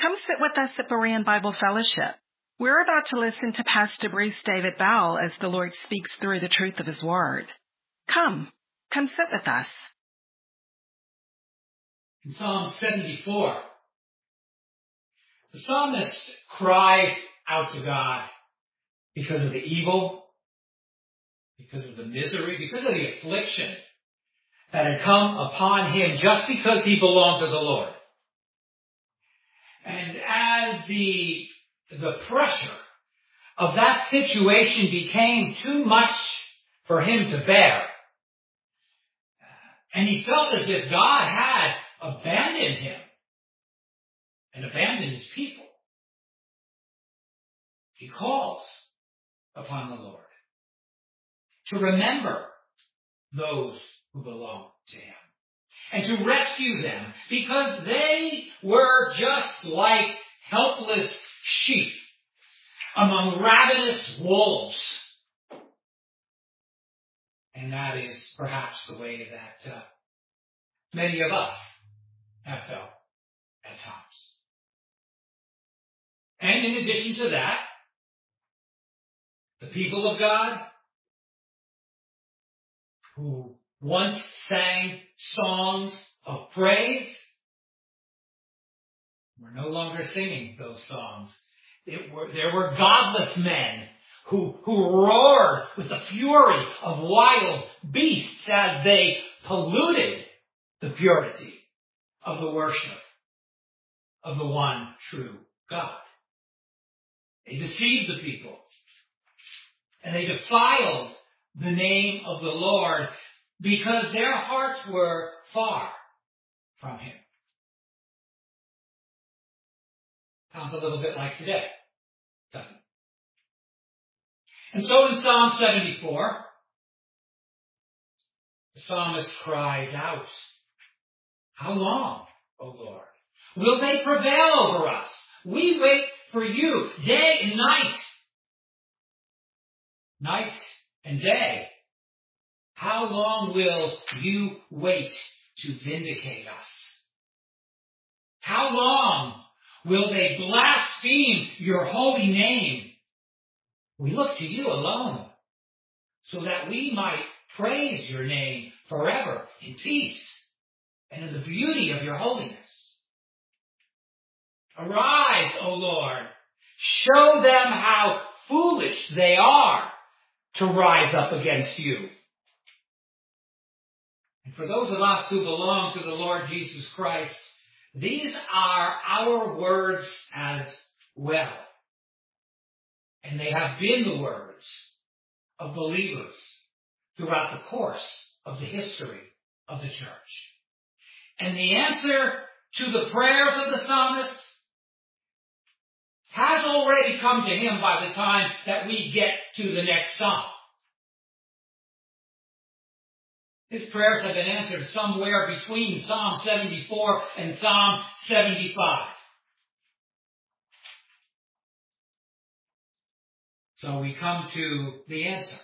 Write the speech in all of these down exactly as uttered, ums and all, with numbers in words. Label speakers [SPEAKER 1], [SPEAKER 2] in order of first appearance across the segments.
[SPEAKER 1] Come sit with us at Berean Bible Fellowship. We're about to listen to Pastor Bruce David Bowell as the Lord speaks through the truth of His Word. Come, come sit with us.
[SPEAKER 2] In Psalm seventy-four, the psalmist cried out to God because of the evil, because of the misery, because of the affliction that had come upon him just because he belonged to the Lord. And as the, the pressure of that situation became too much for him to bear, and he felt as if God had abandoned him and abandoned his people, he calls upon the Lord to remember those who belong to him and to rescue them, because they were just like helpless sheep among ravenous wolves. And that is perhaps the way that uh, many of us have felt at times. And in addition to that, the people of God who once sang songs of praise, we're no longer singing those songs. It were, there were godless men who, who roared with the fury of wild beasts as they polluted the purity of the worship of the one true God. They deceived the people, and they defiled the name of the Lord because their hearts were far from Him. Sounds a little bit like today, doesn't it? And so in Psalm seventy-four, the psalmist cries out, "How long, O Lord, will they prevail over us? We wait for you day and night." Night and day. How long will you wait to vindicate us? How long will they blaspheme your holy name? We look to you alone, so that we might praise your name forever in peace and in the beauty of your holiness. Arise, O Lord, show them how foolish they are to rise up against you. And for those of us who belong to the Lord Jesus Christ, these are our words as well. And they have been the words of believers throughout the course of the history of the church. And the answer to the prayers of the psalmist has already come to him by the time that we get to the next psalm. His prayers have been answered somewhere between Psalm seventy-four and Psalm seventy-five. So we come to the answer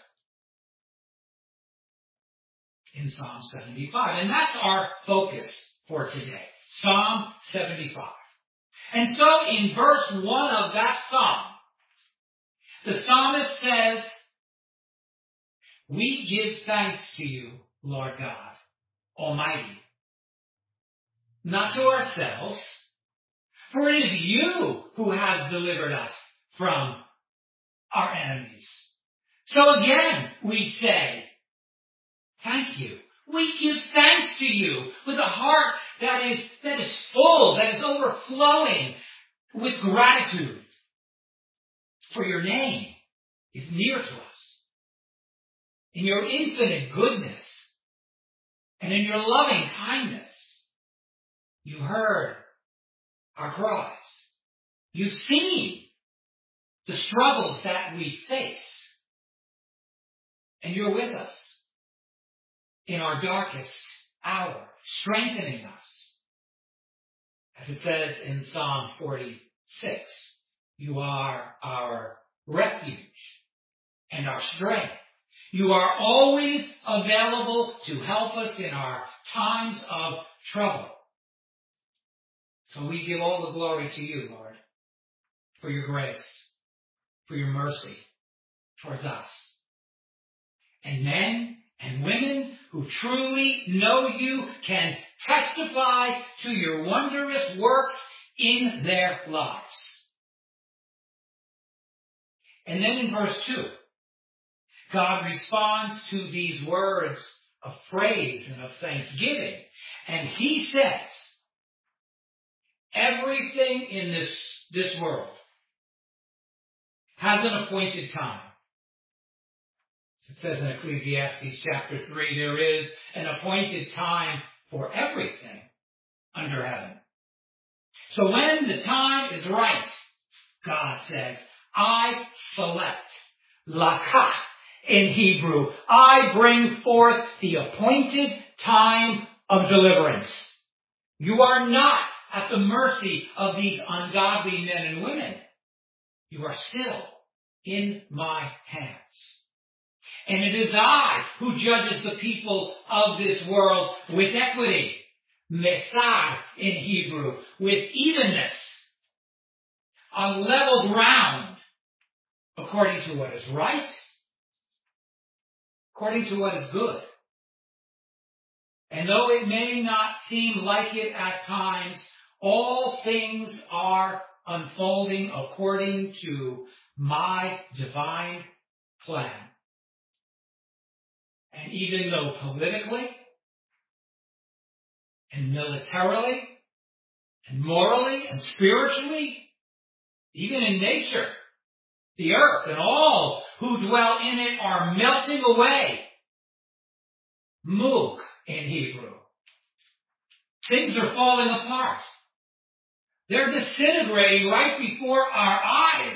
[SPEAKER 2] in Psalm seventy-five. And that's our focus for today. Psalm seventy-five. And so in verse one of that psalm, the psalmist says, "We give thanks to you, Lord God Almighty, not to ourselves, for it is you who has delivered us from our enemies." So again, we say, thank you. We give thanks to you with a heart that is, that is full, that is overflowing with gratitude. For your name is near to us. In your infinite goodness and in your loving kindness, you heard our cries. You've seen the struggles that we face. And you're with us in our darkest hour, strengthening us. As it says in Psalm forty-six, you are our refuge and our strength. You are always available to help us in our times of trouble. So we give all the glory to you, Lord, for your grace, for your mercy towards us. And men and women who truly know you can testify to your wondrous works in their lives. And then in verse two, God responds to these words of praise and of thanksgiving. And he says, everything in this, this world has an appointed time. It says in Ecclesiastes chapter three, there is an appointed time for everything under heaven. So when the time is right, God says, I select, lakach in Hebrew, I bring forth the appointed time of deliverance. You are not at the mercy of these ungodly men and women. You are still in my hands. And it is I who judges the people of this world with equity, mesad in Hebrew, with evenness, on level ground, according to what is right, according to what is good. And though it may not seem like it at times, all things are unfolding according to my divine plan. And even though politically and militarily and morally and spiritually, even in nature, the earth and all who dwell in it are melting away. Muk in Hebrew. Things are falling apart. They're disintegrating right before our eyes.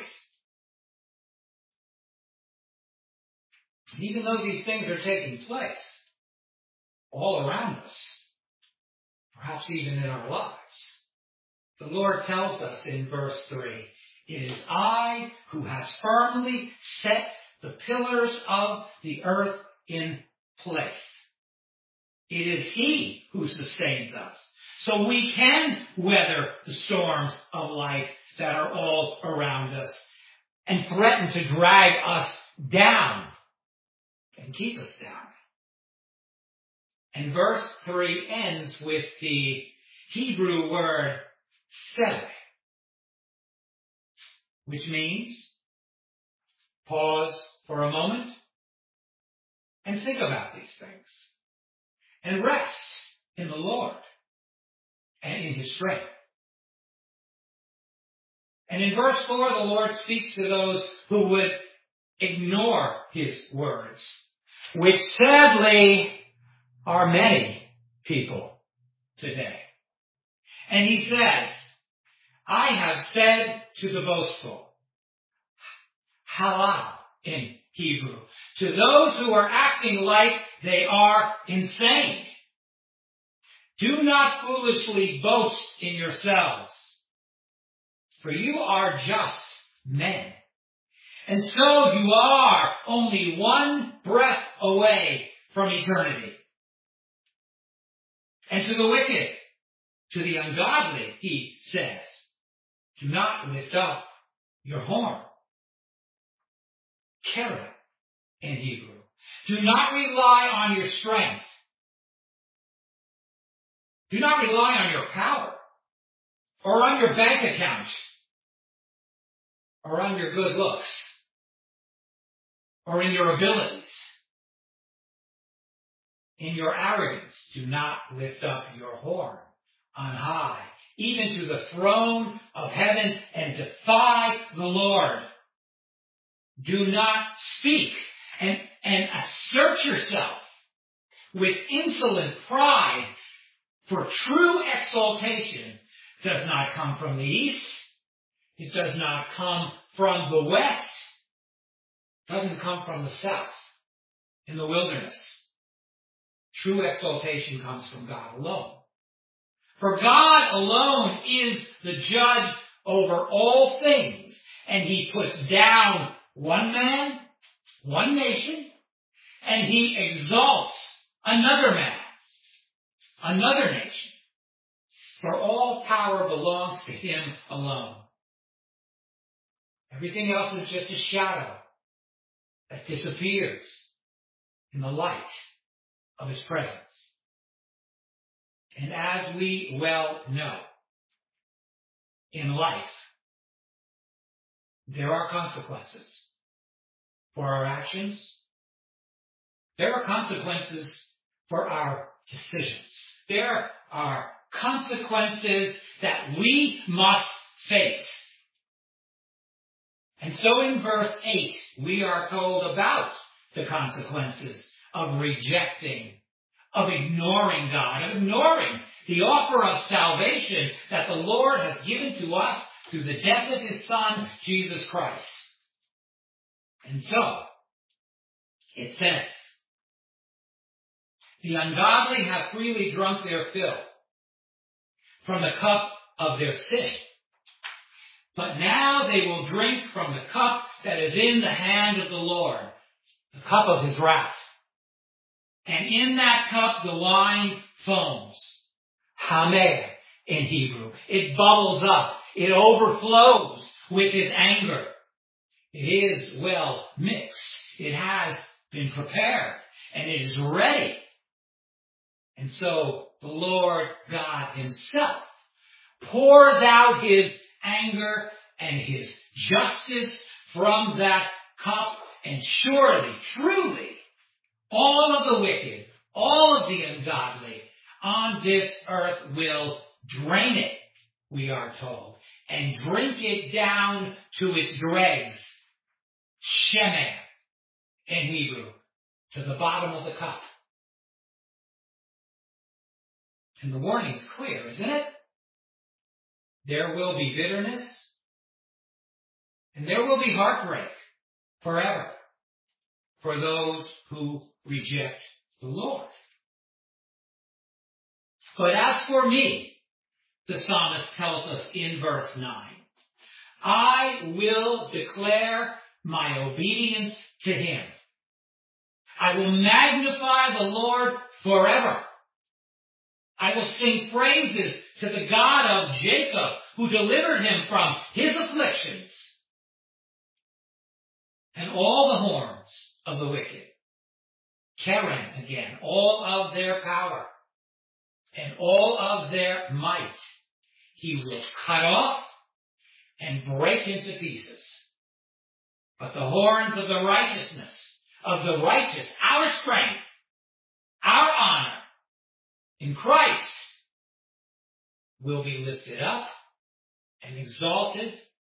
[SPEAKER 2] And even though these things are taking place all around us, perhaps even in our lives, the Lord tells us in verse three, it is I who has firmly set the pillars of the earth in place. It is He who sustains us, so we can weather the storms of life that are all around us and threaten to drag us down and keep us down. And verse three ends with the Hebrew word selah, which means pause for a moment and think about these things and rest in the Lord and in His strength. And in verse four, the Lord speaks to those who would ignore His words, which sadly are many people today. And He says, I have said to the boastful, halal in Hebrew, to those who are acting like they are insane, do not foolishly boast in yourselves, for you are just men. And so you are only one breath away from eternity. And to the wicked, to the ungodly, He says, do not lift up your horn. Keret in Hebrew. Do not rely on your strength. Do not rely on your power or on your bank account or on your good looks or in your abilities. In your arrogance, do not lift up your horn on high, even to the throne of heaven, and defy the Lord. Do not speak and, and assert yourself with insolent pride, for true exaltation does not come from the east. It does not come from the west. It doesn't come from the south in the wilderness. True exaltation comes from God alone. For God alone is the judge over all things, and He puts down one man, one nation, and He exalts another man, another nation. For all power belongs to him alone. Everything else is just a shadow that disappears in the light of his presence. And as we well know, in life, there are consequences for our actions. There are consequences for our decisions. There are consequences that we must face. And so in verse eight, we are told about the consequences of rejecting, of ignoring God, of ignoring the offer of salvation that the Lord has given to us through the death of his Son, Jesus Christ. And so, it says, the ungodly have freely drunk their fill from the cup of their sin. But now they will drink from the cup that is in the hand of the Lord, the cup of his wrath. And in that cup the wine foams. Hameh in Hebrew. It bubbles up. It overflows with his anger. It is well mixed. It has been prepared. And it is ready. And so the Lord God himself pours out his anger and his justice from that cup. And surely, truly, all of the wicked, all of the ungodly on this earth will drain it, we are told, and drink it down to its dregs. Shemeh in Hebrew, to the bottom of the cup. And the warning is clear, isn't it? There will be bitterness, and there will be heartbreak forever for those who reject the Lord. But as for me, the psalmist tells us in verse nine, I will declare my obedience to him. I will magnify the Lord forever. I will sing praises to the God of Jacob, who delivered him from his afflictions. And all the horns of the wicked, Keren again, all of their power, and all of their might, he will cut off and break into pieces. But the horns of the righteousness, of the righteous, our strength, our honor in Christ, will be lifted up and exalted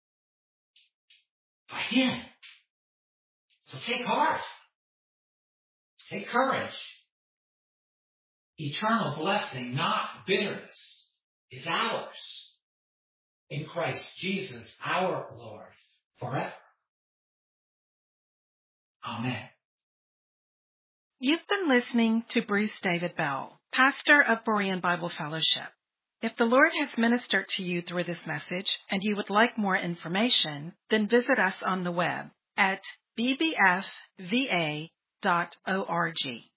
[SPEAKER 2] by him. So take heart. Take courage. Eternal blessing, not bitterness, is ours in Christ Jesus, our Lord, forever. Amen.
[SPEAKER 1] You've been listening to Bruce David Bell, pastor of Berean Bible Fellowship. If the Lord has ministered to you through this message and you would like more information, then visit us on the web at b b f v a dot org.